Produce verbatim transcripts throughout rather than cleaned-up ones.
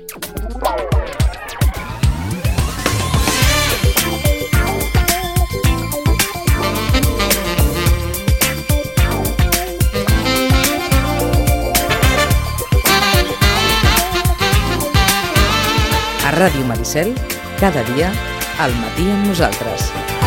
A Ràdio Maricel, cada dia, al matí amb nosaltres.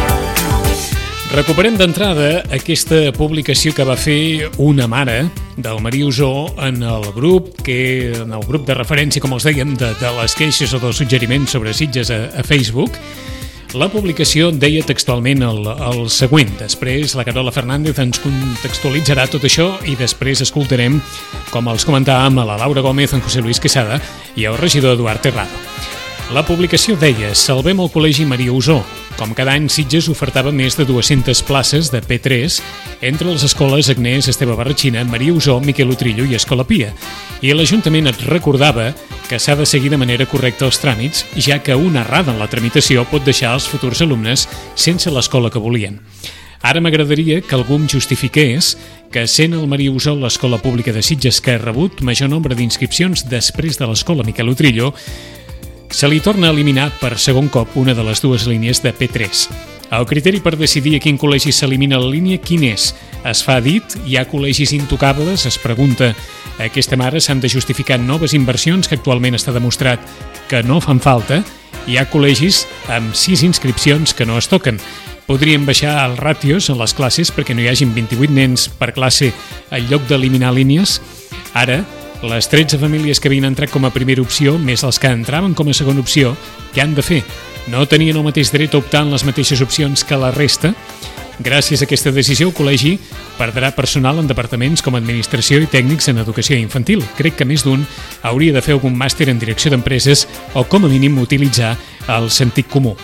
Recuperem d'entrada aquesta publicació que va fer una mare del Maria Usó en el grup, que en el grup de referència, com els dèiem, de, de les queixes o dels suggeriments sobre Sitges a, a Facebook. La publicació deia textualment el, el següent. Després la Carola Fernández ens contextualitzarà tot això i després escoltarem, com els comentàvem, a la Laura Gómez, en José Luis Quesada i el regidor Eduard Terrado. La publicació deia: salvem el Col·legi Maria Usó. Com cada any, Sitges ofertava més de dues-centes places de P tres entre les escoles Agnès Esteve Barratxina, Maria Usó, Miquel Utrillo i Escola Pia. I l'Ajuntament et recordava que s'ha de seguir de manera correcta els tràmits, ja que una errada en la tramitació pot deixar els futurs alumnes sense l'escola que volien. Ara m'agradaria que algú em justifiqués que, sent el Maria Usó l'escola pública de Sitges que ha rebut major nombre d'inscripcions després de l'escola Miquel Utrillo, se li torna a eliminar per segon cop una de les dues línies de P tres. El criteri per decidir a quin col·legi s'elimina la línia, quin és? Es fa dit? Hi ha col·legis intocables? Es pregunta. Aquesta mare s'han de justificar noves inversions que actualment està demostrat que no fan falta. Hi ha col·legis amb sis inscripcions que no es toquen. Podríem baixar els ràtios en les classes perquè no hi hagin vint-i-vuit nens per classe en lloc d'eliminar línies. Ara, les tretze famílies que havien entrat com a primera opció, més els que entraven com a segona opció, què han de fer? No tenien el mateix dret a optar en les mateixes opcions que la resta? Gràcies a aquesta decisió, el col·legi perdrà personal en departaments com administració i tècnics en educació infantil. Crec que més d'un hauria de fer algun màster en direcció d'empreses o, com a mínim, utilitzar el sentit comú.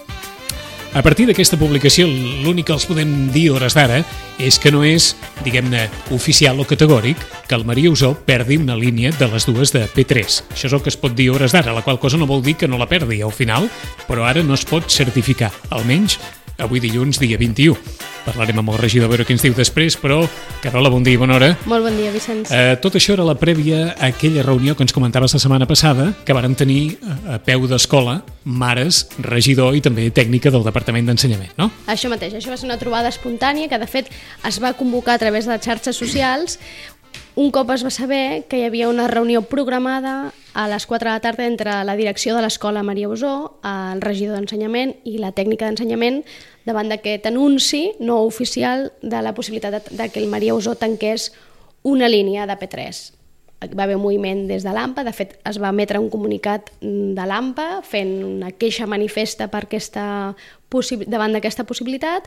A partir d'aquesta publicació, l'únic que els podem dir a hores d'ara és que no és, diguem-ne, oficial o categòric que el Maria Usó perdi una línia de les dues de P tres. Això és el que es pot dir a hores d'ara, la qual cosa no vol dir que no la perdi al final, però ara no es pot certificar, almenys avui dilluns, dia vint-i-u. Parlarem amb el regidor a veure què ens diu després, però, Carola, bon dia i bona hora. Molt bon dia, Vicenç. Eh, tot això era la prèvia a aquella reunió que ens comentaves la setmana passada, que vàrem tenir a peu d'escola, mares, regidor i també tècnica del Departament d'Ensenyament, no? Això mateix, això va ser una trobada espontània que, de fet, es va convocar a través de les xarxes socials. Un cop es va saber que hi havia una reunió programada a les quatre de la tarda entre la direcció de l'escola Maria Usó, el regidor d'Ensenyament i la tècnica d'Ensenyament, davant d'aquest anunci no oficial de la possibilitat de, de que el Maria Usó tanqués una línia de P tres. Va haver un moviment des de l'AMPA, de fet es va emetre un comunicat de l'AMPA fent una queixa manifesta per aquesta possi- davant d'aquesta possibilitat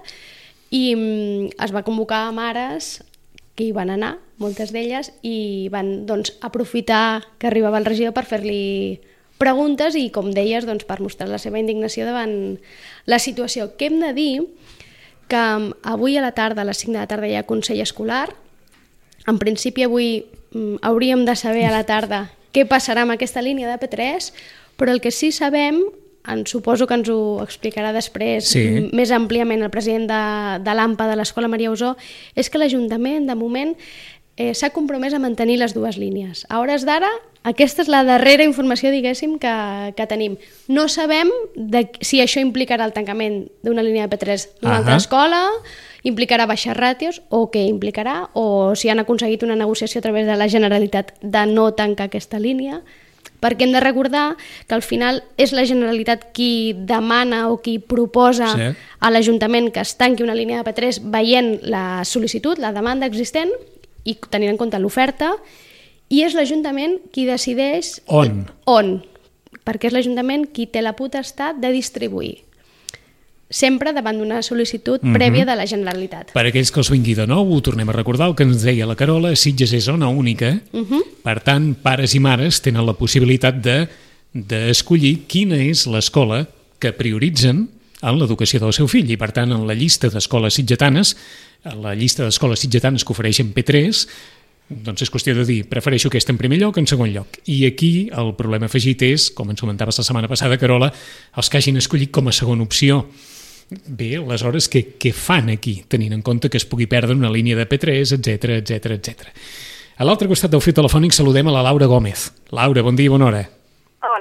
i es va convocar a mares que hi van anar, moltes d'elles, i van doncs, aprofitar que arribava el regidor per fer-li preguntes i, com deies, doncs, per mostrar la seva indignació davant la situació. Què hem de dir? Que avui a la tarda, a les cinc de la tarda, hi ha Consell Escolar. En principi, avui mm, hauríem de saber a la tarda què passarà amb aquesta línia de P tres, però el que sí sabem, en suposo que ens ho explicarà després sí. més àmpliament el president de, de l'AMPA de l'Escola Maria Usó, és que l'Ajuntament, de moment, eh, s'ha compromès a mantenir les dues línies. A hores d'ara, aquesta és la darrera informació, diguéssim, que, que tenim. No sabem de, si això implicarà el tancament d'una línia de P tres d'una uh-huh. altra escola, implicarà baixar ràtios, o què implicarà, o si han aconseguit una negociació a través de la Generalitat de no tancar aquesta línia, perquè hem de recordar que al final és la Generalitat qui demana o qui proposa sí. a l'Ajuntament que es tanqui una línia de P tres veient la sol·licitud, la demanda existent i tenint en compte l'oferta, i és l'Ajuntament qui decideix on, on perquè és l'Ajuntament qui té la potestat de distribuir, sempre davant d'una sol·licitud mm-hmm. prèvia de la Generalitat. Per aquells que els vingui de nou, ho tornem a recordar, el que ens deia la Carola, Sitges és zona única, mm-hmm. per tant, pares i mares tenen la possibilitat de d'escollir quina és l'escola que prioritzen en l'educació del seu fill, i per tant, en la llista d'escoles sitgetanes, en la llista d'escoles sitgetanes que ofereixen P tres, doncs és qüestió de dir, prefereixo aquesta en primer lloc, en segon lloc. I aquí el problema afegit és, com ens comentaves la setmana passada, Carola, els que hagin escollit com a segona opció. Bé, aleshores, què, què fan aquí, tenint en compte que es pugui perdre una línia de P tres, etcètera, etcètera, etcètera. A l'altre costat del fil telefònic saludem a la Laura Gómez. Laura, bon dia i bona hora.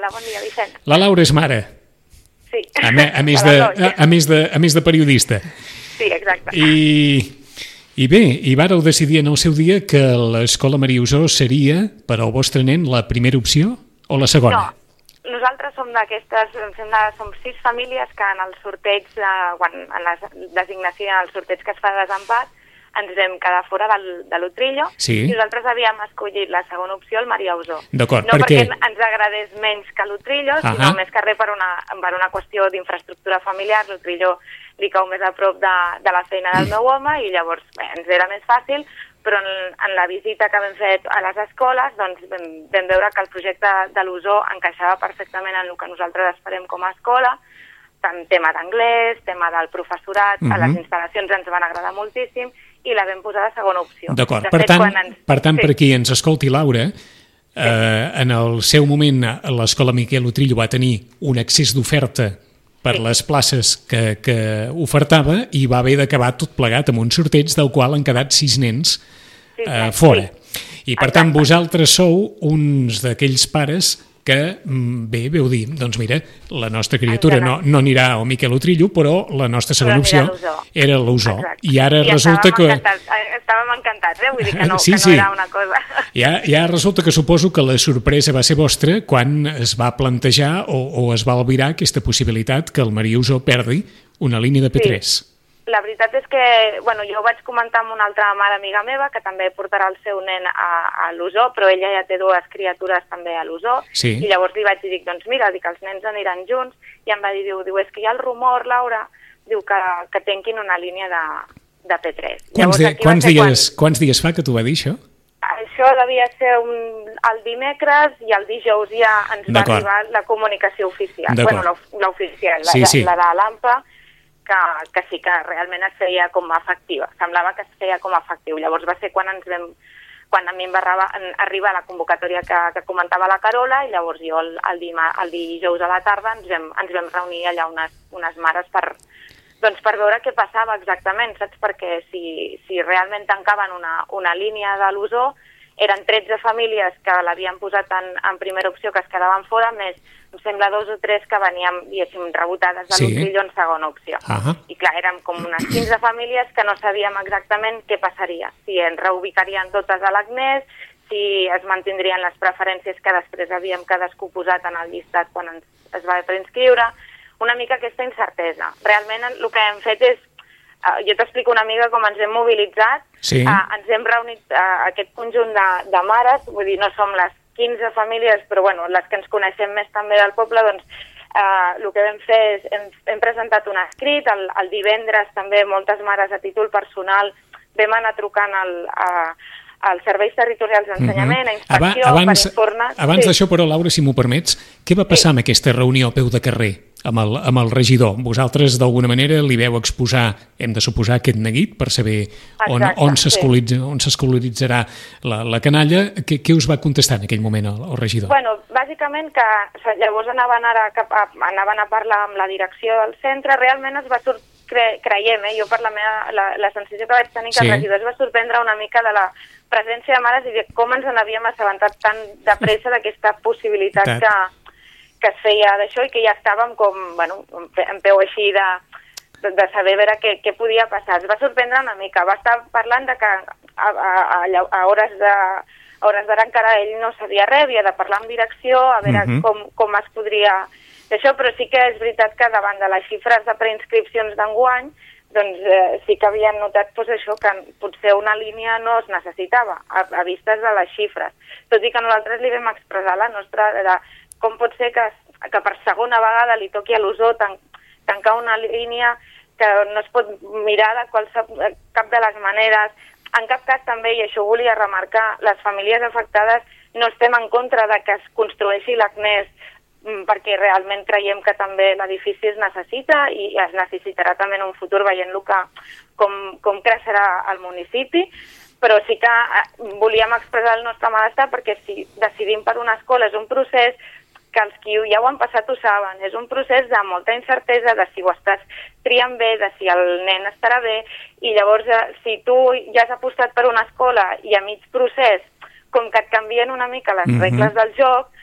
Hola, bon dia, Vicent. La Laura és mare. Sí. A, me, a, més, de, a, a, més de, a més de periodista. Sí, exacte. I, i bé, i vàreu decidir en el seu dia que l'Escola Maria Usó seria, per al vostre nen, la primera opció o la segona? No, nosaltres som d'aquestes, som sis famílies que en el sorteig, de, quan, en la designació, en el sorteig que es fa de desempat, ens vam quedar fora del, de l'Utrillo, sí. I nosaltres havíem escollit la segona opció, el Maria Usó. D'acord, no perquè... perquè ens agradés menys que l'Utrillo, uh-huh. sinó més que res per una, per una qüestió d'infraestructura familiar. L'Utrillo li cau més a prop de, de la feina del meu home i llavors bé, ens era més fàcil, però en, en la visita que vam fet a les escoles doncs vam, vam veure que el projecte de l'Usó encaixava perfectament en el que nosaltres esperem com a escola, tant tema d'anglès, tema del professorat, uh-huh. a les instal·lacions ens van agradar moltíssim, i la vam posar de segona opció. D'acord, per, tant, ens... per tant, sí. per qui ens escolti, Laura, sí. eh, en el seu moment l'Escola Miquel Utrillo va tenir un excés d'oferta per sí. les places que, que ofertava i va haver d'acabar tot plegat amb un sorteig del qual han quedat sis nens sí, eh, fora. Sí. I per Exacte. Tant vosaltres sou uns d'aquells pares que, bé, veu dir, doncs mira, la nostra criatura no, no anirà al Miquel Utrillo, però la nostra segona opció era l'Usó. I ara I resulta que... Encantats, estàvem encantats, eh? Vull dir que no, sí, que no sí. era una cosa... Ja, ja resulta que suposo que la sorpresa va ser vostra quan es va plantejar o, o es va albirar aquesta possibilitat que el Maria Usó perdi una línia de P tres. Sí. La veritat és que, bueno, jo ho vaig comentar amb una altra mare amiga meva que també portarà el seu nen a, a l'Usó, però ella ja té dues criatures també a l'Usó, sí. I llavors li vaig dir, doncs mira, dic, els nens aniran junts, i em va dir, diu, diu és que hi ha el rumor, Laura, diu que, que tanquin una línia de, de P tres. Quants, de, quants, dies, quan... quants dies fa que t'ho va dir, això? Això devia ser un, el dimecres i el dijous ja ens va arribar la comunicació oficial, bueno, l'oficial, la, sí, sí. la de l'AMPA, Que, que sí que realment es feia com a efectiva, semblava que es feia com a efectiu. Llavors va ser quan ens vam, quan a mi em va arribar la convocatòria que, que comentava la Carola, i llavors jo el, el, dima, el dijous a la tarda ens vam, ens vam reunir allà unes, unes mares per, doncs per veure què passava exactament, saps? Perquè si, si realment tancaven una, una línia de l'Usó, eren tretze famílies que l'havien posat en, en primera opció que es quedaven fora, més em sembla dos o tres que veníem, diguéssim, rebotades de sí. l'Utrillo en segona opció. Uh-huh. I clar, érem com unes quinze famílies que no sabíem exactament què passaria, si ens reubicarien totes a l'Agnès, si es mantindrien les preferències que després havíem cadascú posat en el llistat quan ens, es va preinscriure, una mica aquesta incertesa. Realment el que hem fet és, uh, jo t'explico una mica com ens hem mobilitzat, sí. uh, ens hem reunit uh, aquest conjunt de, de mares, vull dir, no som les quinze famílies, però bueno, les que ens coneixem més també del poble, doncs eh, el que vam fer és, hem, hem presentat un escrit, el, el divendres també moltes mares a títol personal vam anar trucant al, a, als serveis territorials d'ensenyament, uh-huh. a inspecció, abans, per informes... Abans sí. d'això, però, Laura, si m'ho permets, què va passar sí. amb aquesta reunió a peu de carrer amb el, amb el regidor? Vosaltres, d'alguna manera, li veu exposar, hem de suposar, aquest neguit per saber on, Exacte, on s'escolaritza, sí. on s'escolaritzarà la, la canalla. Què, què us va contestar en aquell moment el, el regidor? Bueno, bàsicament que llavors anaven, ara, cap a, anaven a parlar amb la direcció del centre, realment es va sortir, cre, creiem, eh, jo per la, meva, la, la sensació que vaig tenir que sí. el regidor es va sorprendre una mica de la presència de mares i de com ens n'havíem assabentat tan de pressa d'aquesta possibilitat que, que es feia d'això i que ja estàvem com, bueno, en peu així de, de, de saber veure què, què podia passar. Es va sorprendre una mica, va estar parlant de que a, a, a, a hores de a hores d'ara encara ell no sabia res, havia de parlar amb direcció, a veure uh-huh. com, com es podria d'això, però sí que és veritat que davant de les xifres de preinscripcions d'enguany doncs eh, sí que havien notat pues, això, que potser una línia no es necessitava a, a vistes de les xifres, tot i que nosaltres li vam expressar la nostra, de com pot ser que, que per segona vegada li toqui a l'Usó tan, tancar una línia que no es pot mirar de qualsevol, cap de les maneres. En cap cas també, i això ho volia remarcar, les famílies afectades no estem en contra de que es construeixi l'Agnès perquè realment creiem que també l'edifici es necessita i es necessitarà també en un futur veient que, com, com creixerà el municipi, però sí que volíem expressar el nostre malestar perquè si decidim per una escola és un procés que els qui ja ho han passat ho saben, és un procés de molta incertesa de si ho estàs triant bé, de si el nen estarà bé, i llavors si tu ja has apostat per una escola i a mig procés com que et canvien una mica les mm-hmm. regles del joc,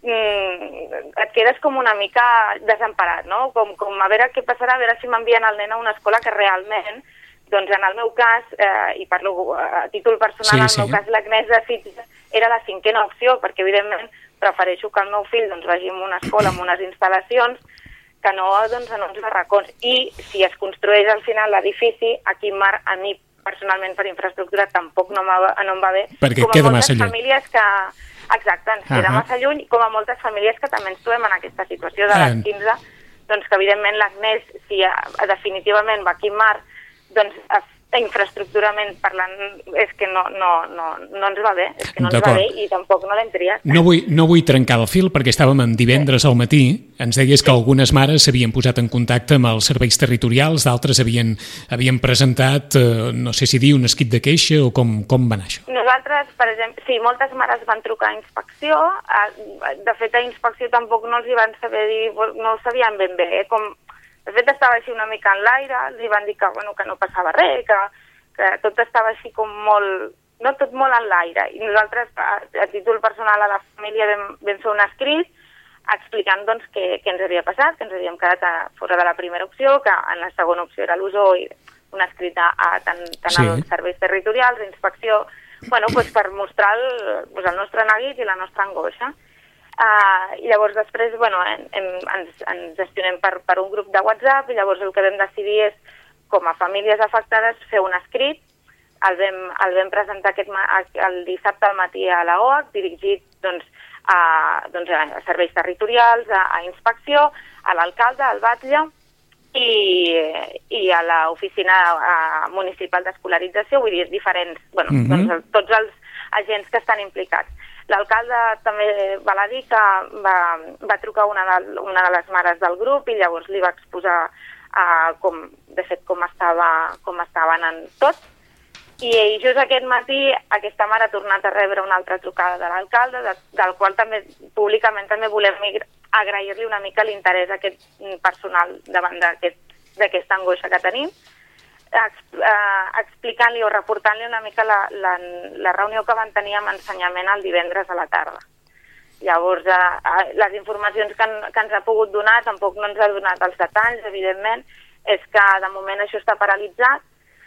mm, et quedes com una mica desemparat, no? Com, com a veure què passarà, a veure si m'envien el nen a una escola que realment, doncs en el meu cas, eh, i parlo a títol personal, sí, en el sí. meu cas l'Agnès de Sitges era la cinquena opció, perquè evidentment prefereixo que el meu fill doncs, vagi a una escola amb unes instal·lacions que no doncs, en uns barracons. I si es construeix al final l'edifici, aquí Mar, a mi personalment per infraestructura tampoc no, no em va bé. Perquè com queda a massa lluny. Famílies que, exacte, ens queda uh -huh. massa lluny, com a moltes famílies que també ens trobem en aquesta situació de les quinze, doncs que evidentment l'Agnès, si definitivament va aquí Mar, doncs infraestructurament parlant és que no, no, no, no ens va bé, és que no ens va bé i tampoc no l'hem triat. No vull, no vull trencar el fil perquè estàvem en divendres al matí, ens deies que algunes mares s'havien posat en contacte amb els serveis territorials, d'altres havien, havien presentat, eh, no sé si dir, un escrit de queixa o com, com va anar això? Nosaltres, per exemple, sí, moltes mares van trucar a inspecció, de fet a inspecció tampoc no els hi van saber dir, no ho sabien ben bé, eh, com de fet estava així una mica en l'aire, els van dir que, bueno, que no passava res, que, que tot estava així com molt, no tot molt en l'aire. I nosaltres, a, a títol personal a la família, vam, vam fer un escrit explicant doncs, què, què ens havia passat, que ens havíem quedat a, fora de la primera opció, que en la segona opció era l'U S O, i un escrit a, a tant, tant sí. als serveis territorials, a inspecció, bueno, doncs per mostrar el, doncs el nostre neguit i la nostra angoixa. Uh, i llavors després bueno, en, en, ens, ens gestionem per, per un grup de WhatsApp i llavors el que vam decidir és, com a famílies afectades, fer un escrit. El vam, el vam presentar aquest, el dissabte al matí a la O A C, dirigit doncs, a, doncs, a serveis territorials, a, a inspecció, a l'alcalde, al batlle i, i a l'oficina municipal d'escolarització, vull dir, diferents, bueno, mm-hmm. doncs, tots els agents que estan implicats. L'alcalde també val a dir que va, va trucar una de, una de les mares del grup i llavors li va exposar uh, com, de fet com estava, com estava anant tot. I just aquest matí aquesta mare ha tornat a rebre una altra trucada de l'alcalde, de, del qual també públicament també volem agrair-li una mica l'interès aquest personal davant d'aquesta aquest, angoixa que tenim, explicant-li o reportant-li una mica la, la, la reunió que van tenir amb ensenyament el divendres a la tarda. Llavors, eh, les informacions que, en, que ens ha pogut donar, tampoc no ens ha donat els detalls, evidentment, és que de moment això està paralitzat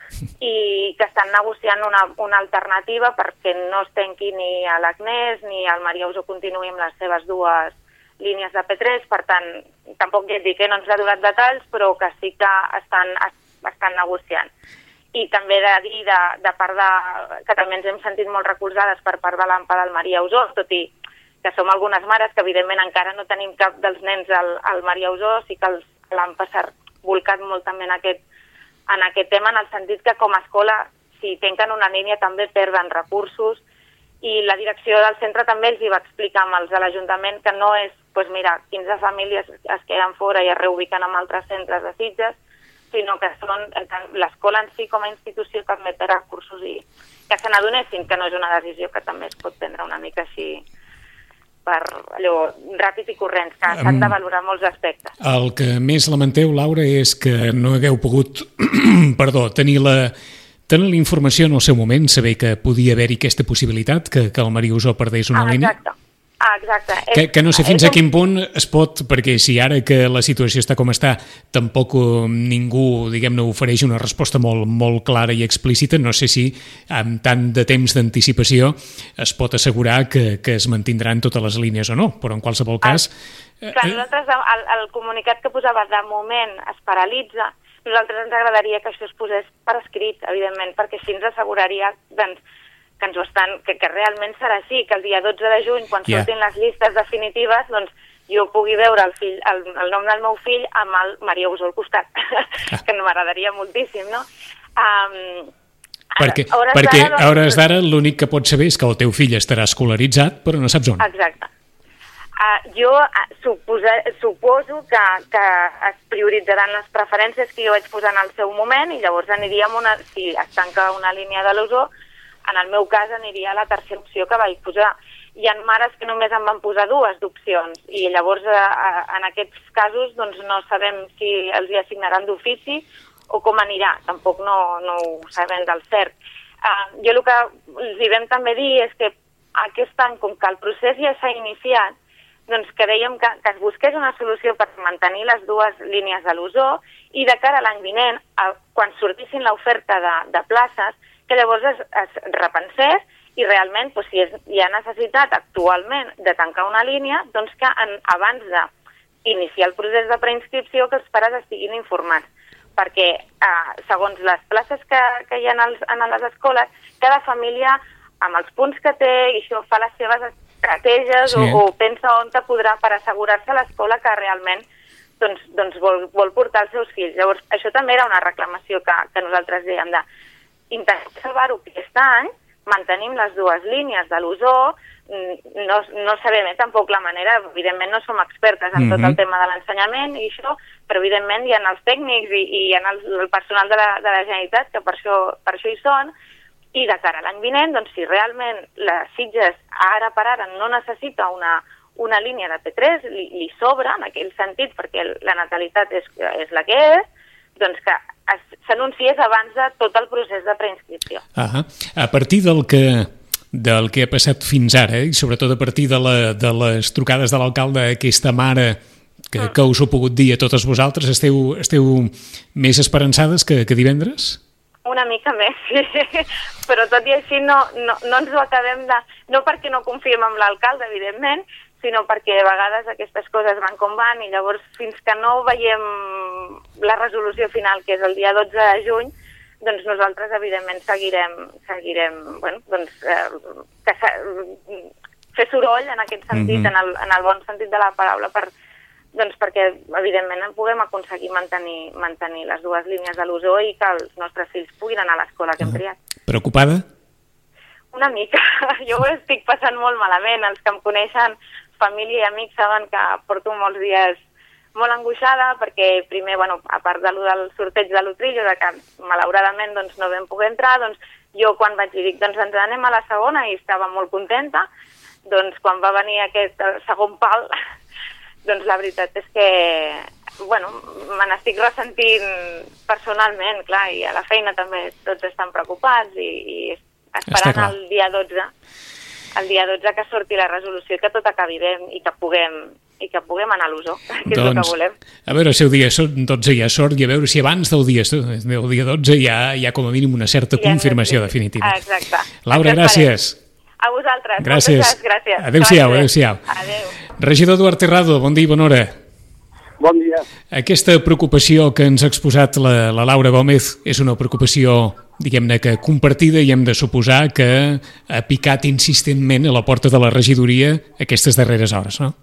i que estan negociant una, una alternativa perquè no es tanqui ni a l'Agnès ni al Maria Usó continuï amb les seves dues línies de P tres, per tant, tampoc ja et dic que no ens ha donat detalls, però que sí que estan estan negociant. I també de dir de, de part de, que també ens hem sentit molt recolzades per part de l'AMPA del Maria Usó, tot i que som algunes mares que evidentment encara no tenim cap dels nens al, al Maria Usó, sí que l'AMPA s'ha volcat molt també en aquest, en aquest tema, en el sentit que com a escola, si tanquen una línia també perden recursos, i la direcció del centre també els hi va explicar amb els de l'Ajuntament que no és, doncs mira, quinze famílies es queden fora i es reubiquen en altres centres de Sitges, sinó que són l'escola en si com a institució també té recursos i que se n'adonessin que no és una decisió que també es pot prendre una mica així per allò ràpid i corrents, que s'han de valorar molts aspectes. El que més lamenteu, Laura, és que no hagueu pogut perdó, tenir la tenir la informació en el seu moment, saber que podia haver-hi aquesta possibilitat, que, que el Maria Usó perdés una ah, línia. Exacte. Ah, exacte. Que, que no sé fins a quin punt es pot, perquè si ara que la situació està com està, tampoc ningú, diguem-ne, ofereix una resposta molt, molt clara i explícita, no sé si amb tant de temps d'anticipació es pot assegurar que, que es mantindran totes les línies o no, però en qualsevol cas... El, clar, nosaltres, el, el comunicat que posava de moment es paralitza, nosaltres ens agradaria que això es posés per escrit, evidentment, perquè així ens asseguraria, doncs, que ens ho estan, que, que realment serà així, que el dia dotze de juny, quan yeah. surtin les llistes definitives, doncs jo pugui veure el, fill, el, el nom del meu fill amb el Maria Usó al costat, ah. que m'agradaria moltíssim, no? Um, perquè a hores perquè a hores d'ara l'únic que pots saber és que el teu fill estarà escolaritzat, però no saps on. Exacte. Uh, jo uh, suposa, suposo que, que es prioritzaran les preferències que jo vaig posar en el seu moment i llavors aniríem, una, si es tanca una línia de l'U S O, en el meu cas aniria a la tercera opció que vaig posar. Hi ha mares que només em van posar dues d'opcions i llavors eh, en aquests casos doncs, no sabem si els hi assignaran d'ofici o com anirà, tampoc no, no ho sabem del cert. Uh, jo el que els hi vam també dir és que aquest any, com que el procés ja s'ha iniciat, doncs que dèiem que, que es busqués una solució per mantenir les dues línies de l'Usó i de cara a l'any vinent, a, quan sortissin l'oferta de, de places, que llavors es, es repensés i realment, doncs, si és, hi ha necessitat actualment de tancar una línia, doncs que en, abans d'iniciar el procés de preinscripció que els pares estiguin informats. Perquè, eh, segons les places que, que hi ha en, els, en les escoles, cada família, amb els punts que té, i això fa les seves estratègies sí. o, o pensa on te podrà per assegurar-se a l'escola que realment doncs, doncs vol, vol portar els seus fills. Llavors, això també era una reclamació que, que nosaltres dèiem de intentar salvar-ho aquest any, mantenim les dues línies de l'Usó, no, no sabem eh, tampoc la manera, evidentment no som expertes en mm-hmm. tot el tema de l'ensenyament i això, però evidentment hi ha els tècnics i, i hi ha el, el personal de la, de la Generalitat que per això, per això hi són, i de cara a l'any vinent, doncs si realment les Sitges ara per ara no necessita una, una línia de P tres, li, li sobra en aquell sentit, perquè la natalitat és, és la que és, doncs que s'anunciés abans de tot el procés de preinscripció. Ah, a partir del que, del que ha passat fins ara, eh, i sobretot a partir de, la, de les trucades de l'alcalde, aquesta mare que, mm. que us ho pogut dir a totes vosaltres, esteu, esteu més esperançades que, que divendres? Una mica més, sí. Però tot i així no, no, no ens ho acabem de... No perquè no confiem en l'alcalde, evidentment, sinó perquè a vegades aquestes coses van com van i llavors fins que no veiem la resolució final, que és el dia dotze de juny, doncs nosaltres evidentment seguirem, seguirem bueno, doncs, eh, que fer soroll en aquest sentit, mm-hmm. en, el, en el bon sentit de la paraula, per, doncs perquè evidentment puguem aconseguir mantenir, mantenir les dues línies de l'Usó i que els nostres fills puguin anar a l'escola que hem triat. Preocupada? Una mica. Jo ho estic passant molt malament. Els que em coneixen, família i amics, saben que porto molts dies molt angoixada perquè primer, bueno, a part de lo del sorteig de l'Utrillo, de que malauradament doncs, no vam poder entrar, doncs jo quan vaig dir, dic, doncs ens anem a la segona i estava molt contenta, doncs quan va venir aquest segon pal, doncs la veritat és que, bueno, me n'estic ressentint personalment, clar, i a la feina també tots estan preocupats i, i esperant el dia dotze, el dia dotze que surti la resolució i que tot acabi bé i que puguem i que puguem anar a l'Usó, que és doncs, el que volem. A veure si el dia dotze hi ha sort i a veure si abans del dia, del dia dotze hi ha, hi ha com a mínim una certa ja confirmació no definitiva. Exacte. Laura, gràcies. A vosaltres. Gràcies. gràcies. Adéu-siau, adéu-siau. Adéu. Regidor Eduard Terrado, bon dia i bona hora. Bon dia. Aquesta preocupació que ens ha exposat la, la Laura Gómez és una preocupació, diguem-ne, que compartida i hem de suposar que ha picat insistentment a la porta de la regidoria aquestes darreres hores, no?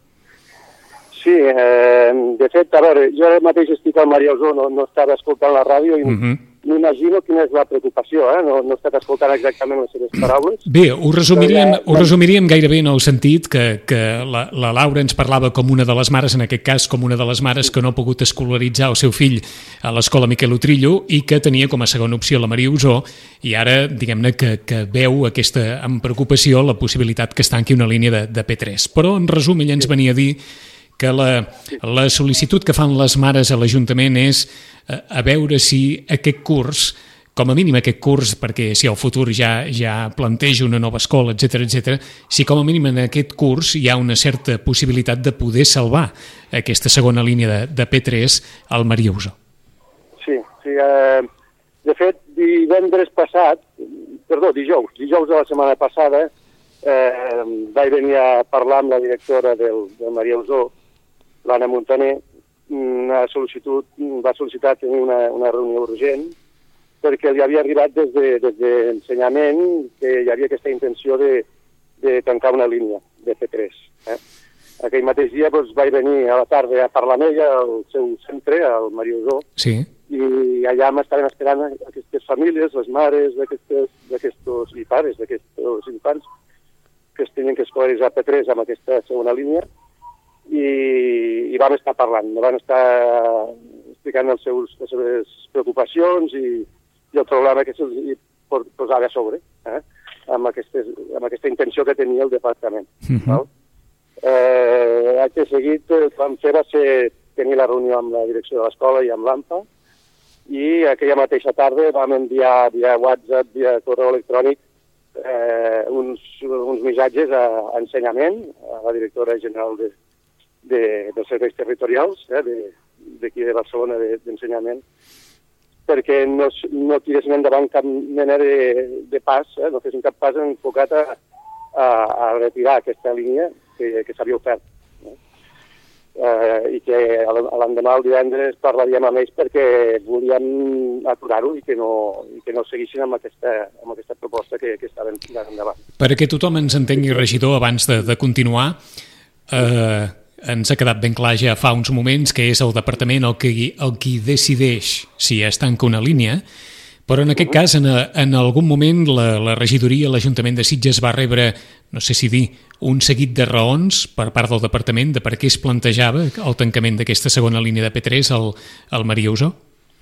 Sí, eh, de fet, a veure, jo mateix estic al Mariausó, no, no estava escoltant la ràdio i uh-huh. m'imagino quina és la preocupació, eh? no, no he estat escoltant exactament les seves paraules. Bé, ho resumiríem, ja, ho resumiríem gairebé en el sentit que, que la, la Laura ens parlava com una de les mares, en aquest cas com una de les mares que no ha pogut escolaritzar el seu fill a l'escola Miquel Utrillo i que tenia com a segona opció la Mariausó i ara, diguem-ne, que, que veu aquesta, amb preocupació la possibilitat que es tanqui una línia de, de P tres. Però, en resum, ella ens venia a dir que la, la sol·licitud que fan les mares a l'Ajuntament és a, a veure si aquest curs, com a mínim aquest curs, perquè si al futur ja, ja planteja una nova escola, etcètera, etcètera, si com a mínim en aquest curs hi ha una certa possibilitat de poder salvar aquesta segona línia de, de P tres al Mariausó. Sí, sí eh, de fet, divendres passat, perdó, dijous, dijous de la setmana passada, eh, vaig venir a parlar amb la directora del, del Mariausó, l'Anna Montaner, una sol·licitud, va sol·licitar tenir una, una reunió urgent perquè li havia arribat des de, des d'ensenyament que hi havia aquesta intenció de, de tancar una línia de P tres. Eh? Aquell mateix dia doncs, vaig venir a la tarda a parlar amb ella al seu centre, al Mariausó, sí. i allà m'estaven esperant aquestes famílies, les mares d'aquests i pares d'aquests infants que es tenien que escolaritzar P tres amb aquesta segona línia. I, i vam estar parlant, vam estar explicant els seus, les seves preocupacions i, i el problema que se'ls posava a sobre, eh? amb, aquestes, amb aquesta intenció que tenia el departament. Uh-huh. Eh, acte seguit, el que vam fer va ser tenir la reunió amb la direcció de l'escola i amb l'AMPA i aquella mateixa tarda vam enviar via WhatsApp, via correu electrònic, eh, uns, uns missatges a, a ensenyament, a la directora general de, de, dels serveis territorials, eh, d'aquí de, de Barcelona, d'ensenyament, de, perquè no, no tiressin endavant cap mena de, de pas, eh, no fessin cap pas enfocat a, a, a retirar aquesta línia que, que s'havia ofert. Eh? Uh, i que l'endemà, el divendres, parlaríem amb ells perquè volíem aturar-ho i que no, i que no seguissin amb aquesta, amb aquesta proposta que, que estaven tirant endavant. Perquè tothom ens entengui, regidor, abans de, de continuar, eh, ens ha quedat ben clar ja fa uns moments que és el departament el que, el qui decideix si es tanca una línia, però en aquest cas, en, en algun moment, la, la regidoria, l'Ajuntament de Sitges va rebre, no sé si dir, un seguit de raons per part del departament de per què es plantejava el tancament d'aquesta segona línia de P tres al, al Maria Usó?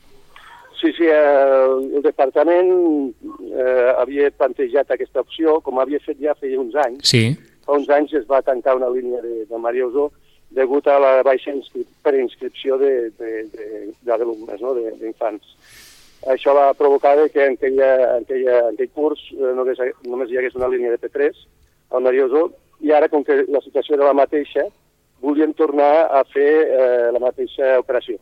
Sí, sí, el, el departament eh, havia plantejat aquesta opció, com havia fet ja feia uns anys. Sí. Fa uns anys es va tancar una línia de, de Maria Usó degut a la baixa inscri per inscripció d'alumnes, no? d'infants. Això va provocar que en, aquella, en, aquella, en aquell curs eh, només, només hi hagués una línia de P tres al Maria Usó, i ara, com que la situació era la mateixa, volien tornar a fer eh, la mateixa operació.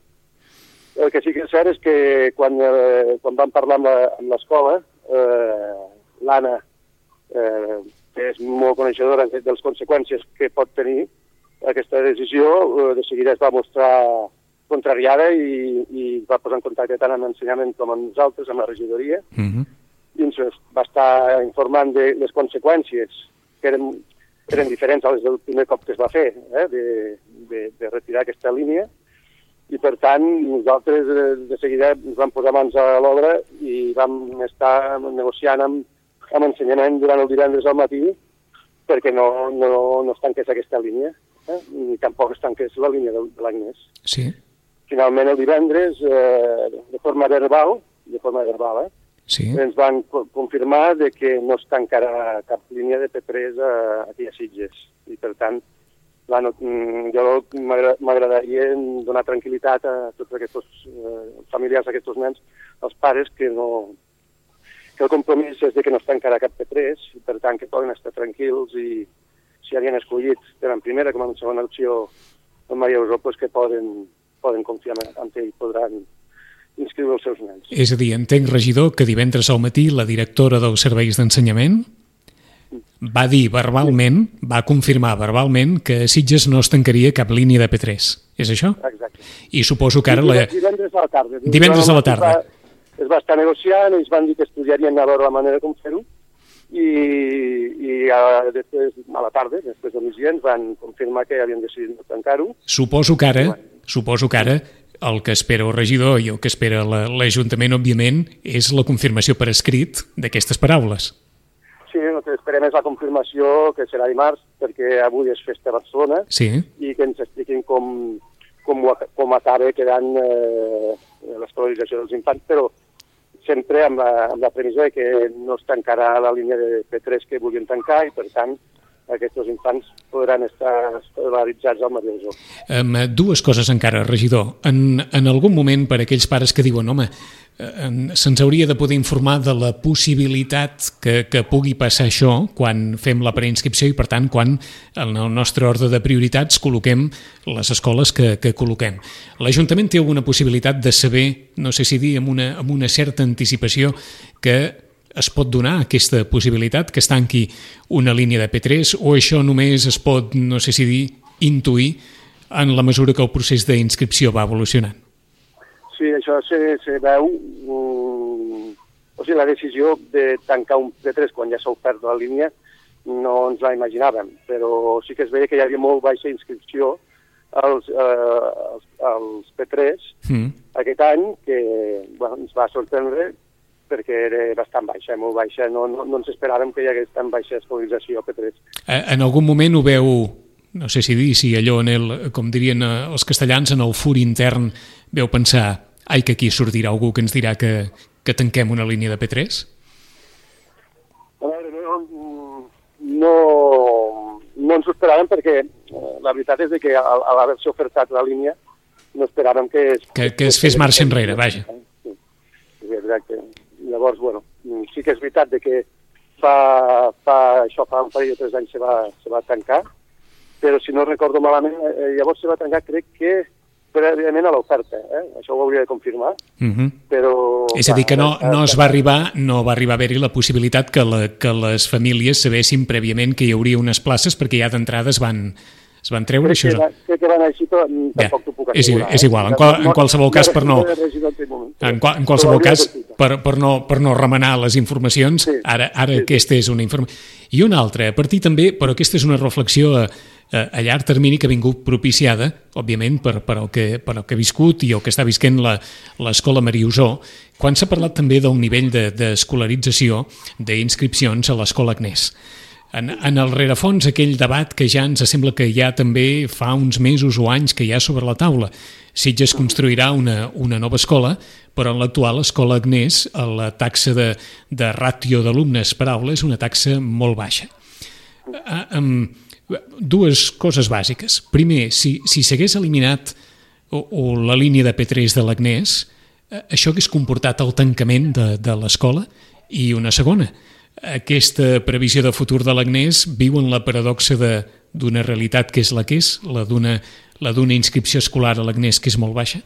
El que sí que és cert és que quan, eh, quan vam parlar amb l'escola, eh, l'Anna, eh, que és molt coneixedora de les conseqüències que pot tenir aquesta decisió, eh, de seguida es va mostrar contrariada i, i va posar en contacte tant amb ensenyament com amb nosaltres, amb la regidoria, uh-huh. i ens va estar informant de les conseqüències que eren, eren diferents a les del primer cop que es va fer, eh, de, de, de retirar aquesta línia, i per tant nosaltres de, de seguida ens vam posar mans a l'obra i vam estar negociant amb, amb ensenyament durant el divendres al matí perquè no, no, no es tanqués aquesta línia, eh, ni tampoc es tanqués la línia de, de l'Agnès. Sí. Finalment, el divendres, eh, de forma verbal, de forma verbal, eh, sí. ens van co confirmar de que no es tancarà cap línia de P tres a, aquí a Sitges. I, per tant, la no, jo m'agradaria donar tranquil·litat a tots aquests eh, familiars d'aquests nens, als pares, que, no, que el compromís és de que no es tancarà cap P tres, i, per tant, que poden estar tranquils i si havien escollit tant en primera com en segona opció el Maria Usó, pues que poden... poden confiar en ell i podran inscriure els seus nens. És a dir, entenc, regidor, que divendres al matí la directora dels serveis d'ensenyament va dir verbalment, va confirmar verbalment que a Sitges no es tancaria cap línia de P tres. És això? Exacte. I suposo que ara... La... Divendres a la tarda. Divendres a la tarda. Es va, es va estar negociant, ells van dir que estudiarien a veure la manera com fer-ho, i, i a, després, a la tarda, després de migdia, ens van confirmar que havien decidit no tancar-ho. Suposo que ara, suposo que ara el que espera el regidor i el que espera l'Ajuntament, òbviament, és la confirmació per escrit d'aquestes paraules. Sí, el que esperem és la confirmació, que serà dimarts, perquè avui és festa a Barcelona, sí. i que ens expliquin com, com, com acaba quedant eh, l'escolarització dels infants, però sempre amb la, amb la premissa que no es tancarà la línia de P tres que volien tancar i, per tant, aquests infants podran estar escolaritzats al Maria Usó. Um, dues coses encara, regidor. En, en algun moment, per aquells pares que diuen home, eh, se'ns hauria de poder informar de la possibilitat que, que pugui passar això quan fem la preinscripció i, per tant, quan en el nostre ordre de prioritats col·loquem les escoles que, que col·loquem. L'Ajuntament té alguna possibilitat de saber, no sé si dir, amb una, amb una certa anticipació, que es pot donar aquesta possibilitat que es tanqui una línia de P tres, o això només es pot, no sé si dir, intuir en la mesura que el procés d'inscripció va evolucionant? Sí, això se, se veu... Um, o sigui, la decisió de tancar un P tres quan ja s'ha ofert la línia no ens la imaginàvem, però sí que es veia que hi havia molt baixa inscripció als, eh, als, als P tres mm. aquest any, que bueno, ens va sorprendre perquè era bastant baixa, molt baixa. No, no, no ens esperàvem que hi hagués tan baixa escolarització a P tres. En algun moment ho veu, no sé si dir, si allò, en el, com dirien els castellans, en el fur intern, veu pensar, ai, que aquí sortirà algú que ens dirà que, que tanquem una línia de P tres? A veure, no, no, no ens ho esperàvem perquè la veritat és que a, a l'haver-se ofertat la línia no esperàvem que... Es, que, que es fes marxa enrere, vaja. Sí, exacte. Llavors, bueno, sí que és veritat de que fa, fa, això fa un parell de tres anys se va, se va tancar, però si no recordo malament, eh, llavors se va tancar, crec que prèviament a l'oferta, eh? Això ho hauria de confirmar, uh-huh. però... És a dir, que no, no es va arribar, no va arribar a haver-hi la possibilitat que, la, que les famílies sabessin prèviament que hi hauria unes places perquè ja d'entrada es van, es van treure. Crec, això, que, crec que van així, però ja, tampoc t'ho puc assegurar. És, és igual, en, qual, en qualsevol cas, per no... En, qual, en qualsevol cas, per, per, no, per no remenar les informacions, sí, ara, ara sí, aquesta és una informació. I una altra, a partir també, però aquesta és una reflexió a, a, a llarg termini que ha vingut propiciada, òbviament, per, per, el que, per el que ha viscut i el que està visquent l'Escola Maria Usó, quan s'ha parlat també del nivell d'escolarització de, d'inscripcions a l'Escola Agnès. En, en el rerefons, aquell debat que ja ens sembla que ja també fa uns mesos o anys que hi ha sobre la taula. Sitges construirà una, una nova escola, però en l'actual Escola Agnès la taxa de, de ràtio d'alumnes per aula és una taxa molt baixa. Uh, um, dues coses bàsiques. Primer, si, si s'hagués eliminat o, o la línia de P tres de l'Agnès, uh, això hagués comportat el tancament de, de l'escola? I una segona, aquesta previsió de futur de l'Agnès viu en la paradoxa d'una realitat que és la que és, la d'una la d'una inscripció escolar a l'Agnès que és molt baixa?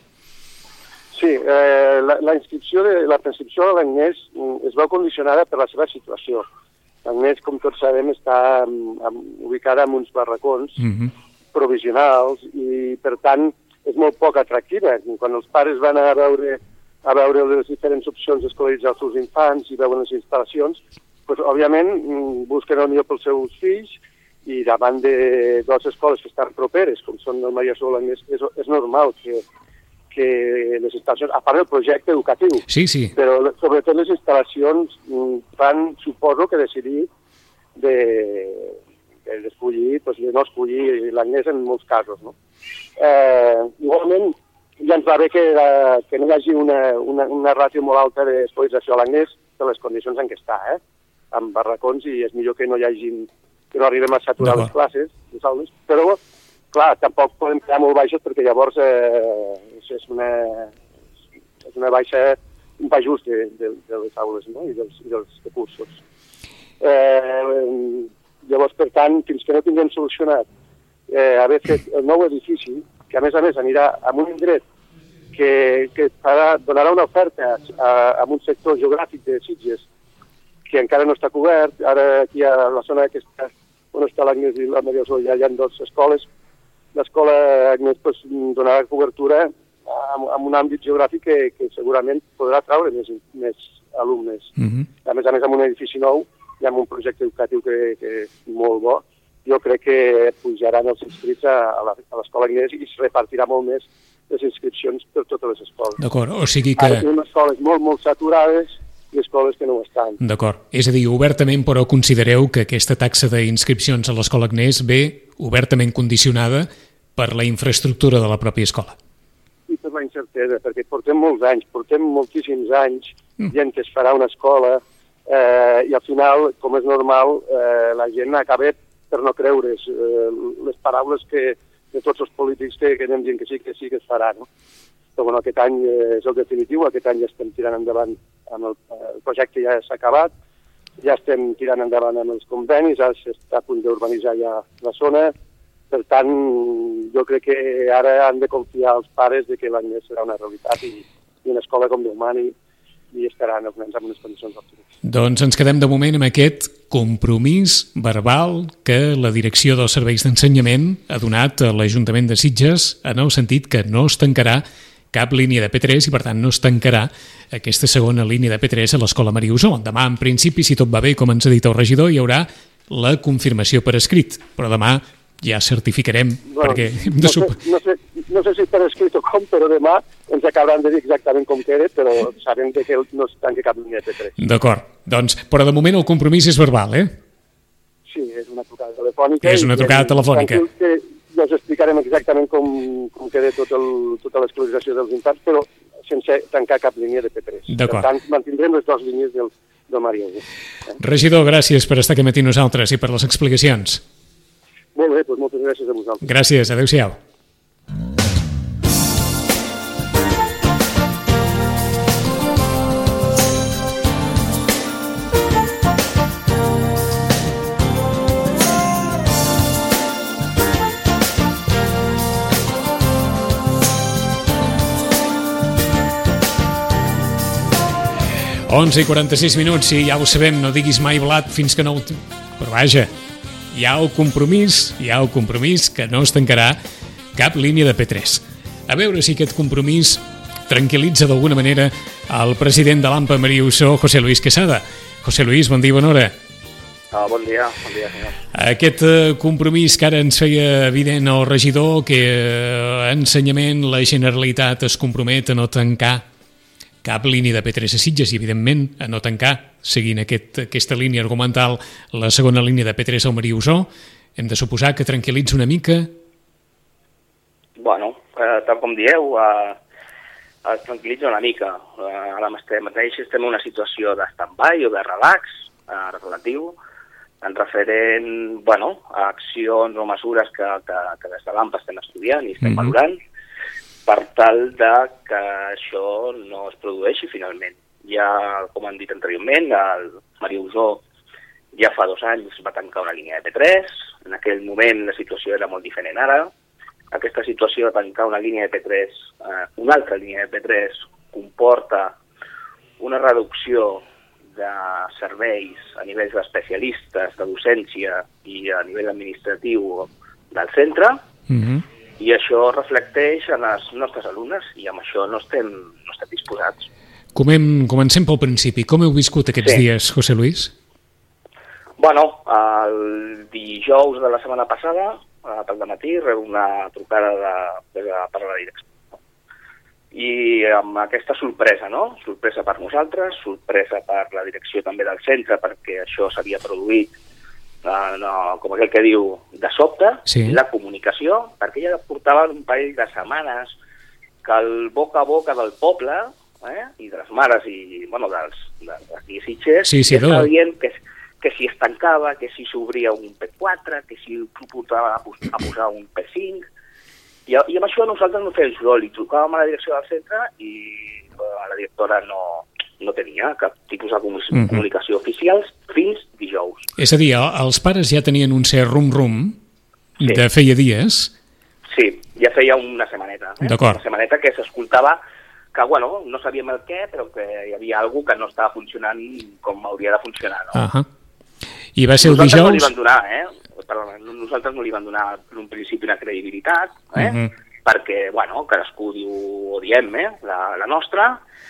Sí, eh, la, la inscripció de la preinscripció a l'Agnès es veu condicionada per la seva situació. L'Agnès, com tots sabem, està um, ubicada en uns barracons uh-huh. provisionals i, per tant, és molt poc atractiva. Quan els pares van a veure, a veure les diferents opcions d'escolaritzar els seus infants i veuen les instal·lacions, doncs, òbviament, busquen el millor pels seus fills i davant de dues escoles que estan properes, com són el Maria Usó, l'Agnès, és, és normal que, que les instal·lacions, a part del projecte educatiu, sí, sí. però sobretot les instal·lacions van, suposo, que decidir de, de escollir, doncs, de no escollir l'Agnès en molts casos. No? Eh, igualment, ja ens va bé que, la, que no hi hagi una, una, una ràtio molt alta d'escolarització a l'Agnès per les condicions en què està, eh? Amb barracons, i és millor que no hi hagin que no arribem a saturar les classes, les aules, però, clar, tampoc podem quedar molt baixos perquè llavors eh, és, una, és una baixa, un baix just de, de, de les aules, no? I dels, i dels recursos. Eh, llavors, per tant, fins que no tinguem solucionat eh, haver fet el nou edifici, que a més a més anirà a un indret que, que farà, donarà una oferta a, a un sector geogràfic de Sitges que encara no està cobert. Ara aquí a la zona que està, on està l'Agnès i la Maria Usó, ja hi ha dues escoles. L'escola Agnès pues, donarà cobertura amb, amb un àmbit geogràfic que, que segurament podrà traure més, més alumnes. Uh-huh. A més a més, amb un edifici nou i amb un projecte educatiu que, que és molt bo, jo crec que pujaran els inscrits a, a l'escola Agnès i es repartirà molt més les inscripcions per totes les escoles. D'acord, o sigui que... Ara tenim escoles molt, molt saturades i escoles que no ho estan. D'acord. És a dir, obertament, però considereu que aquesta taxa d'inscripcions a l'escola Agnès ve obertament condicionada per la infraestructura de la pròpia escola. I per la incertesa, perquè portem molts anys, portem moltíssims anys mm. dient que es farà una escola eh, i al final, com és normal, eh, la gent acaba per no creure's eh, les paraules que, de tots els polítics que, que anem dient que sí, que sí que es farà, no? Però bueno, aquest any és el definitiu, aquest any ja estem tirant endavant amb el, el projecte, ja s'ha acabat, ja estem tirant endavant amb els convenis, ara s'està a punt d'urbanitzar ja la zona, per tant, jo crec que ara han de confiar els pares de que l'Agnès serà una realitat i, i una escola com Déu mani i estaran els nens en unes condicions òptimes. Doncs ens quedem de moment amb aquest compromís verbal que la Direcció dels Serveis d'Ensenyament ha donat a l'Ajuntament de Sitges en el sentit que no es tancarà cap línia de P tres i, per tant, no es tancarà aquesta segona línia de P tres a l'Escola Maria Usó. Demà, en principi, si tot va bé, com ens ha dit el regidor, hi haurà la confirmació per escrit, però demà ja certificarem, bueno, perquè hem de... No sé, no, sé, no sé si per escrit o com, però demà ens acabaran de dir exactament com queda, però sabem que no es tanca cap línia de P tres. D'acord, doncs, però de moment el compromís és verbal, eh? Sí, és una trucada telefònica. És una trucada telefònica. Que ja us explicarem exactament com, com queda tot el, tota l'escolarització dels infants, però sense tancar cap línia de P tres. D'acord. Per tant, mantindrem les dues línies del, del Maria Usó. Eh? Regidor, gràcies per estar aquí amb nosaltres i per les explicacions. Molt bé, doncs moltes gràcies a vosaltres. Gràcies, adéu-siau. onze i quaranta-sis minuts, sí, ja ho sabem, no diguis mai blat fins que no ho... Però vaja, hi ha el compromís, hi ha el compromís que no es tancarà cap línia de P tres. A veure si aquest compromís tranquil·litza d'alguna manera el president de l'AMPA Maria Ussó, José Luis Quesada. José Luis, bon dia, bona hora. Ah, bon dia, bon dia, senyor. Aquest eh, compromís que ara ens feia evident el regidor, que eh, ensenyament la Generalitat es compromet a no tancar cap línia de P tres a Sitges i, evidentment, a no tancar, seguint aquest, aquesta línia argumental, la segona línia de P tres al Maria Ussó. Hem de suposar que tranquil·litza una mica? Bueno, eh, tal com dieu, eh, es tranquil·litza una mica. Eh, ara mateix estem en una situació de stand-by o de relax eh, relatiu, en referent, bueno, a accions o mesures que, que, que des de l'AMPA estem estudiant i estem mm-hmm. valorant, per tal de que això no es produeixi finalment. Ja, com han dit anteriorment, el Maria Ussó ja fa dos anys va tancar una línia de P tres, en aquell moment la situació era molt diferent ara. Aquesta situació de tancar una línia de P tres, eh, una altra línia de P tres, comporta una reducció de serveis a nivell d'especialistes, de docència i a nivell administratiu del centre, mm-hmm. i això reflecteix en els nostres alumnes i amb això no estem, no estem disposats. Comem, comencem pel principi. Com heu viscut aquests sí. dies, José Luis? Bueno, el dijous de la setmana passada, pel dematí, rebo una trucada de, de, de, per la direcció. I amb aquesta sorpresa, no? Sorpresa per nosaltres, sorpresa per la direcció també del centre, perquè això s'havia produït, eh, no, com aquell que diu, de sobte, sí. la comunicació, perquè ja portaven un parell de setmanes que el boca a boca del poble, eh, i de les mares i, bueno, dels, dels Sitges, sí, sí, estava dient que, que si es tancava, que si s'obria un P quatre, que si proposava a posar un P cinc. I, I amb això nosaltres no fèiem soroll, i trucàvem a la direcció del centre i la directora no, no tenia cap tipus de comunicació, mm-hmm. comunicació oficial fins dijous. És a dir, els pares ja tenien un cert rum-rum sí. de feia dies? Sí, ja feia una setmaneta. Eh? D'acord. Una setmaneta que s'escoltava que, bueno, no sabíem el què, però que hi havia alguna que no estava funcionant com hauria de funcionar. No? Uh-huh. I va ser el nosaltres dijous... no li van donar, eh? Perdona, nosaltres no li van donar en un principi una credibilitat, eh? Uh-huh. perquè, bueno, cadascú diu o diem, eh? la, la nostra,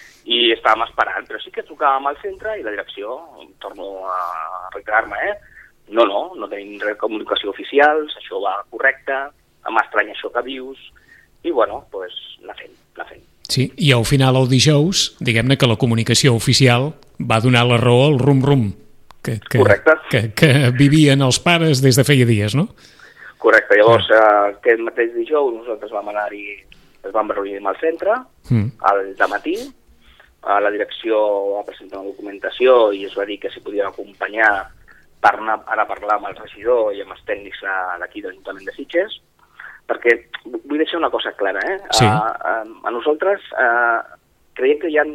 i estàvem esperant, però sí que trucàvem al centre i la direcció, torno a reiterar-me, eh? no, no, no tenim res de comunicació oficial, això va correcte, m'estranya això que dius, i bueno, doncs pues, anar fent, anar fent. Sí, i al final el dijous, diguem-ne que la comunicació oficial va donar la raó al rum-rum. Que, que, que, que vivien els pares des de feia dies, no? Correcte. Llavors, ah. eh, aquest mateix dijous nosaltres vam anar-hi, ens vam reunir amb el centre, mm. al dematí, a la direcció va presentar una documentació i es va dir que s'hi podien acompanyar per anar, anar a parlar amb el regidor i amb els tècnics d'aquí de l'Ajuntament de Sitges, perquè vull deixar una cosa clara, eh? Sí. A, a, a nosaltres eh, creiem que hi ha,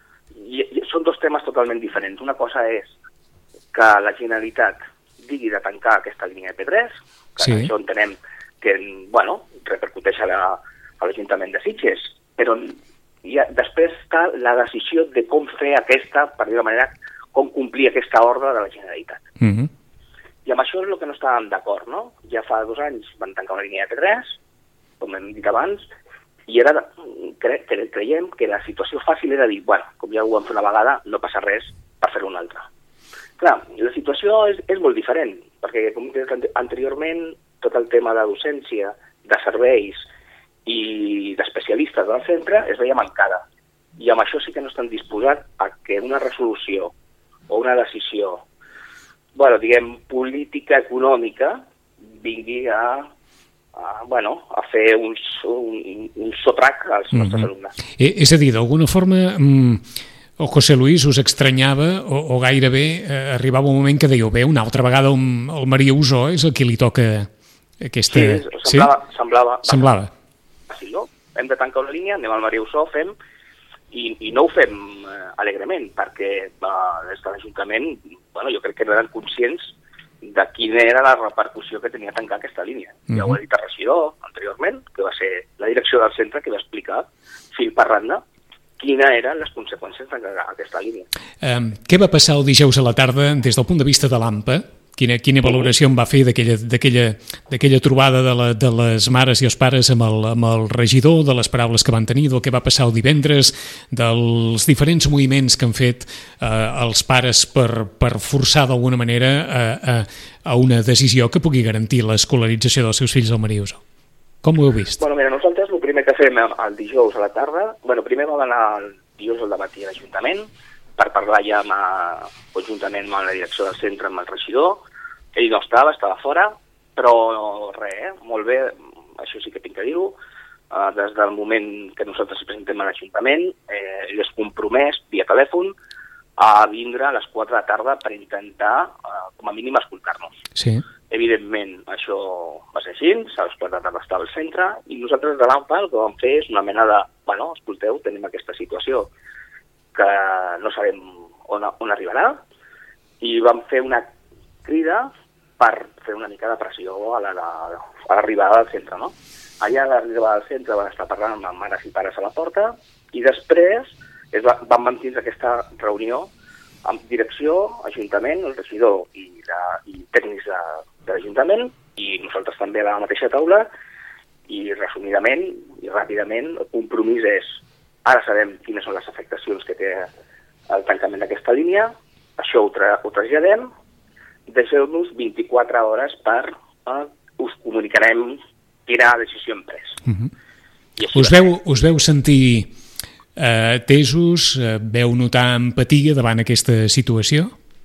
hi, són dos temes totalment diferents. Una cosa és que la Generalitat digui de tancar aquesta línia de P tres, que sí. això entenem que, bueno, repercuteix a l'Ajuntament de Sitges, però hi ha, després està la decisió de com fer aquesta, per dir-ho manera, com complir aquesta ordre de la Generalitat. Mm-hmm. I amb això és el que no estàvem d'acord, no? Ja fa dos anys van tancar una línia de P tres, com hem dit abans, i ara cre cre creiem que la situació fàcil era dir, bueno, com ja ho vam fer una vegada, no passa res per fer-ho una altra. Clar, la situació és, és molt diferent, perquè, com he dit anteriorment, tot el tema de docència, de serveis i d'especialistes del centre es veia mancada. I amb això sí que no estan disposats a que una resolució o una decisió, bueno, diguem, política, econòmica, vingui a, a, bueno, a fer un, un, un sotrac als nostres mm-hmm. alumnes. Eh, és a dir, d'alguna forma... Mm... O José Luis us estranyava o, o gairebé eh, arribava un moment que dèieu, bé, una altra vegada el, el Maria Ussó és el qui li toca aquesta... Sí, semblava. Sí? Semblava. semblava. Sí, no? Hem de tancar una línia, anem al Maria Ussó, fem, i, i no ho fem eh, alegrement, perquè eh, des de l'Ajuntament, bueno, jo crec que no eren conscients de quina era la repercussió que tenia tancar aquesta línia. Uh-huh. Ja ho ha dit el regidor anteriorment, que va ser la direcció del centre que va explicar fil per randa quina eren les conseqüències d'aquesta línia. Um, què va passar el dijous a la tarda des del punt de vista de l'A M P A? Quina, quina valoració en va fer d'aquella trobada de, la, de les mares i els pares amb el, amb el regidor, de les paraules que van tenir, del que va passar el divendres, dels diferents moviments que han fet eh, els pares per, per forçar d'alguna manera a, a, a una decisió que pugui garantir l'escolarització dels seus fills al Mariuso? Com ho heu vist? Bueno, mira, nosaltres el primer que fem el dijous a la tarda, bueno, primer vam anar el dijous al dematí a l'Ajuntament per parlar ja amb, conjuntament amb la direcció del centre, amb el regidor. Ell no estava, estava fora, però res, eh? Molt bé, això sí que tinc que dir-ho. Uh, des del moment que nosaltres presentem a l'Ajuntament, eh, ell es compromès via telèfon a vindre a les quatre de la tarda per intentar, uh, com a mínim, escoltar-nos. Sí. Evidentment, això va ser així, a les quatre de la tarda estava al centre, i nosaltres de l'A M P A el que vam fer és una mena de, bueno, escolteu, tenim aquesta situació que no sabem on, on arribarà, i vam fer una crida per fer una mica de pressió a l'arribada al centre, no? Allà a l'arribada al centre van estar parlant amb mares i pares a la porta i després es va, van mantenir aquesta reunió amb direcció, ajuntament, el regidor i, la, i tècnics de, de l'Ajuntament i nosaltres també a la mateixa taula i resumidament i ràpidament el compromís és ara sabem quines són les afectacions que té el tancament d'aquesta línia, això ho, tra ho traslladem, deixeu-nos vint-i-quatre hores per eh, us comunicarem quina decisió hem pres. Uh-huh. Us, veu, us veu sentir eh, tesos, eh, veu notar empatia davant aquesta situació?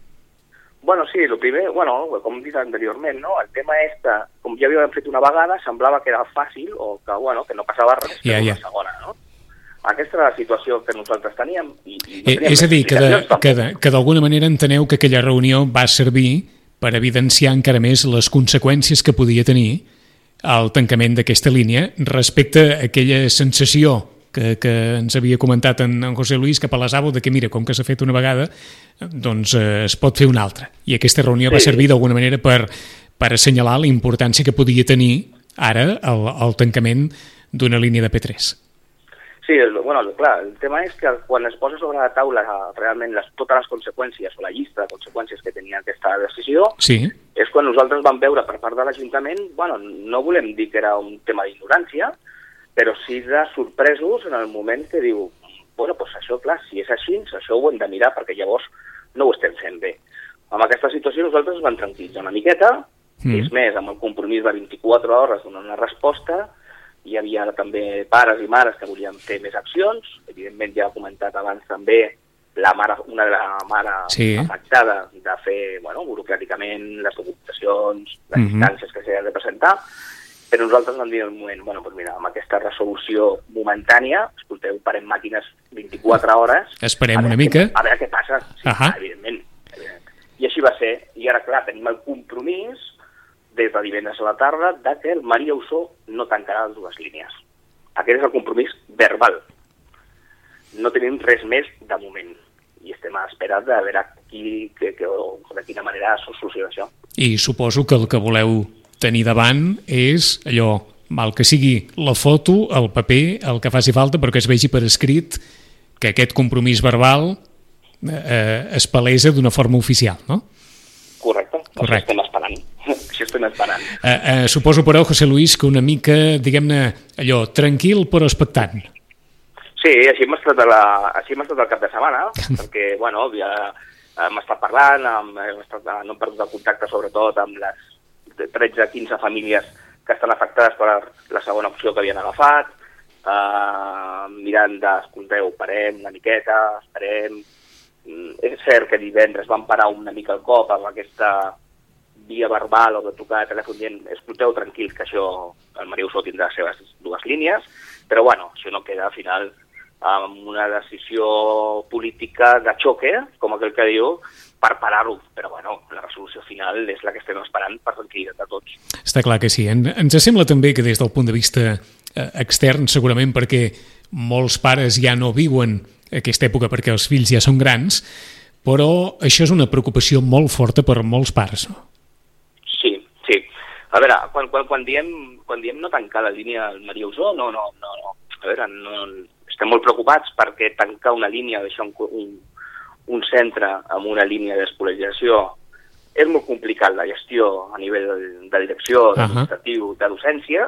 Bueno, sí, el primer, bueno, com he dit anteriorment, no? El tema és que, com ja havíem fet una vegada, semblava que era fàcil o que, bueno, que no passava res, ja, però ja. una segona, no? Aquesta era la situació que nosaltres teníem. I, i no eh, és a dir, que, de, que, de, que d'alguna manera enteneu que aquella reunió va servir per evidenciar encara més les conseqüències que podia tenir el tancament d'aquesta línia respecte a aquella sensació que, que ens havia comentat en, en José Luis cap a l'Asabo de que, mira, com que s'ha fet una vegada, doncs eh, es pot fer una altra. I aquesta reunió sí. va servir d'alguna manera per, per assenyalar la importància que podia tenir ara el, el tancament d'una línia de P tres. Sí, el, bueno, clar, el tema és que quan es posa sobre la taula realment les, totes les conseqüències o la llista de conseqüències que tenia aquesta decisió, sí. és quan nosaltres vam veure per part de l'Ajuntament, bueno, no volem dir que era un tema d'ignorància, però sí de sorpresos en el moment que diu, bueno, doncs això, clar, si és així, això ho hem de mirar perquè llavors no ho estem fent bé. Amb aquesta situació nosaltres vam tranquil·litzar una miqueta, mm. és més, amb el compromís de vint-i-quatre hores donant una resposta. Hi havia també pares i mares que volien fer més accions. Evidentment, ja he comentat abans també la mare, una de la mare sí. afectada de fer, bueno, burocràticament les documentacions, les mm-hmm. instàncies que s'ha de presentar, però nosaltres vam dir en un moment, bueno, doncs mira, amb aquesta resolució momentània, escolteu, parem màquines vint-i-quatre hores... Esperem una que, mica. A veure què passa, sí, uh-huh. evidentment, evidentment. I així va ser. I ara, clar, tenim el compromís des de divendres a la tarda, de que el Maria Usó no tancarà les dues línies. Aquest és el compromís verbal. No tenim res més de moment. I estem a l'espera de veure qui, que, que, de quina manera s'ho soluciona això. I suposo que el que voleu tenir davant és allò, mal que sigui la foto, el paper, el que faci falta, però que es vegi per escrit que aquest compromís verbal eh, es palesa d'una forma oficial, no? Correcte. Correcte. Això estem esperant. Això estem esperant. Eh, eh, suposo, però, José Luis, que una mica, diguem-ne, allò, tranquil però expectant. Sí, així hem estat, la, així hem estat el cap de setmana, perquè, bueno, ja hem estat parlant, hem, hem estat, no hem perdut el contacte, sobretot, amb les tretze quinze famílies que estan afectades per la segona opció que havien agafat, eh, mirant de, escolteu, parem una miqueta, esperem... És cert que divendres vam parar una mica el cop amb aquesta via verbal o de trucar de telèfon dient escolteu tranquils que això, el Maria Usó tindrà les seves dues línies, però bueno, això no queda al final amb una decisió política de xoque, com aquell que diu, per parar-ho, però bueno, la resolució final és la que estem esperant per tranquil·litat de tots. Està clar que sí. Ens sembla també que des del punt de vista extern, segurament perquè molts pares ja no viuen aquesta època perquè els fills ja són grans, però això és una preocupació molt forta per molts pares, no? Sí, sí. A veure, quan, quan, quan, diem, quan diem no tancar la línia al Maria Usó, no, no, no, no. a veure, no, estem molt preocupats perquè tancar una línia, deixar un, un, un centre amb una línia d'escolarització és molt complicat la gestió a nivell de, de direcció, d'administratiu, uh-huh. de docència,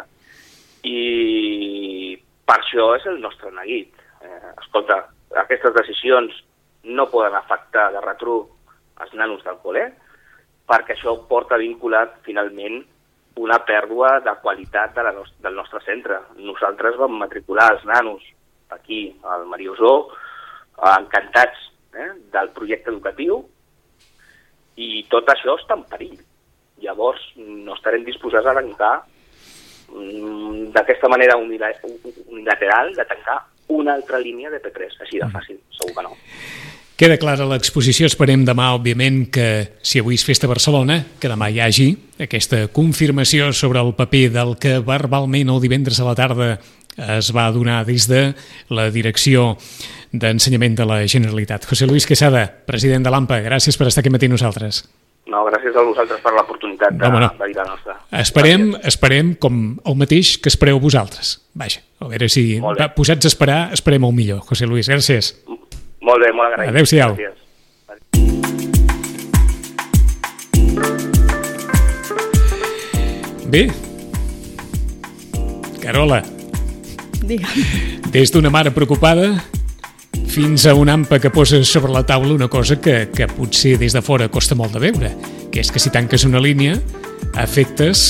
i per això és el nostre neguit. Eh, escolta, aquestes decisions no poden afectar de retruc els nanos del col·le, perquè això porta vinculat finalment una pèrdua de qualitat de la no- del nostre centre. Nosaltres vam matricular els nanos aquí al Mariusó, encantats eh, del projecte educatiu, i tot això està en perill. Llavors no estarem disposats a tancar mm, d'aquesta manera unilateral, de tancar una altra línia de P tres, així de fàcil, segur que no. Queda clara l'exposició, esperem demà, òbviament, que si avui és festa a Barcelona, que demà hi hagi aquesta confirmació sobre el paper del que verbalment el divendres a la tarda es va donar des de la Direcció d'Ensenyament de la Generalitat. José Luis Quesada, president de l'AMPA, gràcies per estar aquí matí nosaltres. No, gràcies a vosaltres per l'oportunitat de, no, no. de dir la nostra. Esperem, esperem com el mateix que espereu vosaltres. Vaja, a veure si va, posats a esperar, esperem el millor. José Luis, gràcies. Molt bé, molt agraït. Adéu-siau. Bé, Carola, digue'm. Des d'una mare preocupada fins a una AMPA que posa sobre la taula una cosa que, que potser des de fora costa molt de veure, que és que si tanques una línia afectes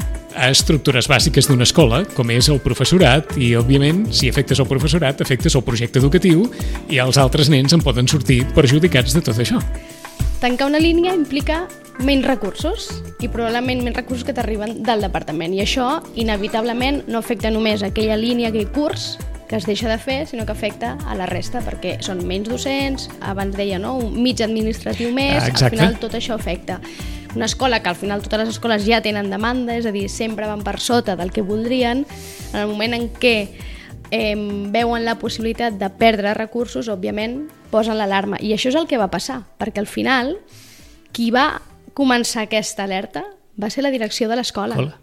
a estructures bàsiques d'una escola, com és el professorat, i, òbviament, si afectes el professorat, afectes el projecte educatiu i els altres nens en poden sortir perjudicats de tot això. Tancar una línia implica menys recursos i probablement menys recursos que t'arriben del departament. I això, inevitablement, no afecta només aquella línia, aquell curs que es deixa de fer, sinó que afecta a la resta, perquè són menys docents, abans deia, no? Un mig administratiu més, ah, al final tot això afecta. Una escola que al final totes les escoles ja tenen demanda, és a dir, sempre van per sota del que voldrien, en el moment en què eh, veuen la possibilitat de perdre recursos, òbviament, posen l'alarma. I això és el que va passar, perquè al final qui va començar aquesta alerta va ser la direcció de l'escola, Hola.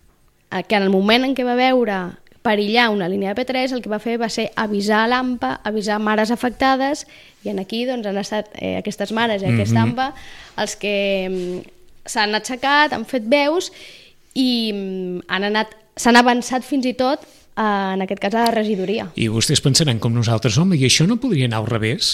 que en el moment en què va veure perillar una línia de P tres, el que va fer va ser avisar a l'AMPA, avisar mares afectades, i en aquí doncs, han estat eh, aquestes mares i aquesta mm-hmm. AMPA els que mm, s'han aixecat, han fet veus i mm, han anat, s'han avançat fins i tot eh, en aquest cas a la regidoria. I vostès pensaran com nosaltres, home, i això no podria anar al revés?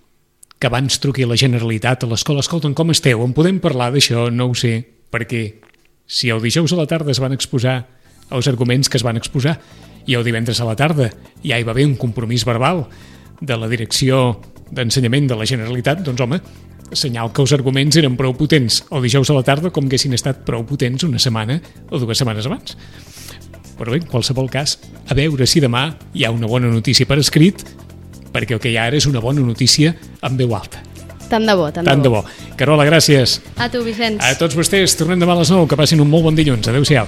Que abans truqui la Generalitat a l'escola, escolta'm, com esteu? En podem parlar d'això? No ho sé, perquè si el dijous a la tarda es van exposar els arguments que es van exposar i el divendres a la tarda ja hi va haver un compromís verbal de la Direcció d'Ensenyament de la Generalitat, doncs home, senyal que els arguments eren prou potents el dijous a la tarda com que haguessin estat prou potents una setmana o dues setmanes abans. Però bé, en qualsevol cas, a veure si demà hi ha una bona notícia per escrit, perquè el que hi ha ara és una bona notícia en veu alta. Tant de bo, tant, tant de bo. Carola, gràcies. A tu, Vicenç. A tots vostès, tornem demà a les nou, que passin un molt bon dilluns. Adéu-siau.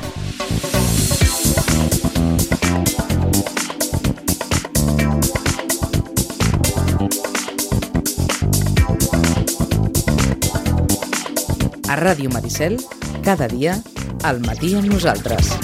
A Ràdio Maricel, cada dia, al matí amb nosaltres.